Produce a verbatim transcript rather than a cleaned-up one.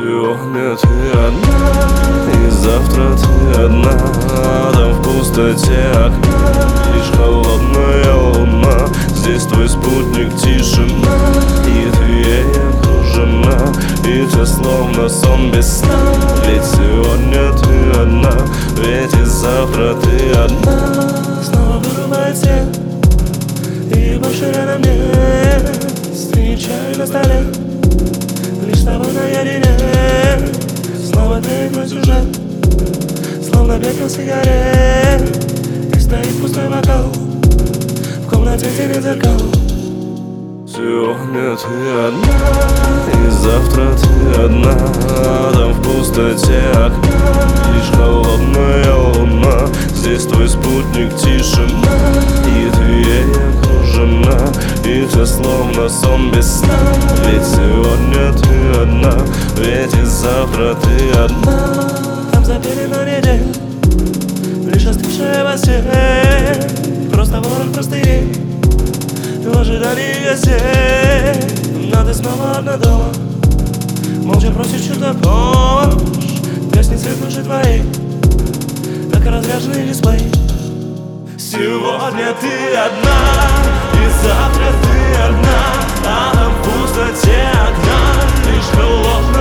Сегодня ты одна, и завтра ты одна. Там в пустоте окна лишь холодная луна. Здесь твой спутник тишина, и ты ей окружена. И все словно сон без сна. Ведь сегодня ты одна, ведь и завтра ты одна. Снова вырубает свет, и больше рядом нет. Встречаю на столе, лишь с тобой наедине. Снова тает мой сюжет, словно пепел сигарет. И стоит пустой бокал, в комнате нет зеркал. Сегодня ты одна, и завтра ты одна. Там в пустоте окна лишь холодная луна. Здесь твой спутник тишина, и ты ей окружена. И все словно сон без сна. Ведь сегодня ты одна, ведь и завтра ты одна. Там запели на неделю, лишь остывшая постель. Просто ворох простыней в ожидании гостей. Но ты снова одна дома, молча просишь чью-то помощь. Гаснет свет души твоей, как разряженный дисплей. Сегодня ты одна, и завтра ты одна. А там в пустоте окна лишь холодная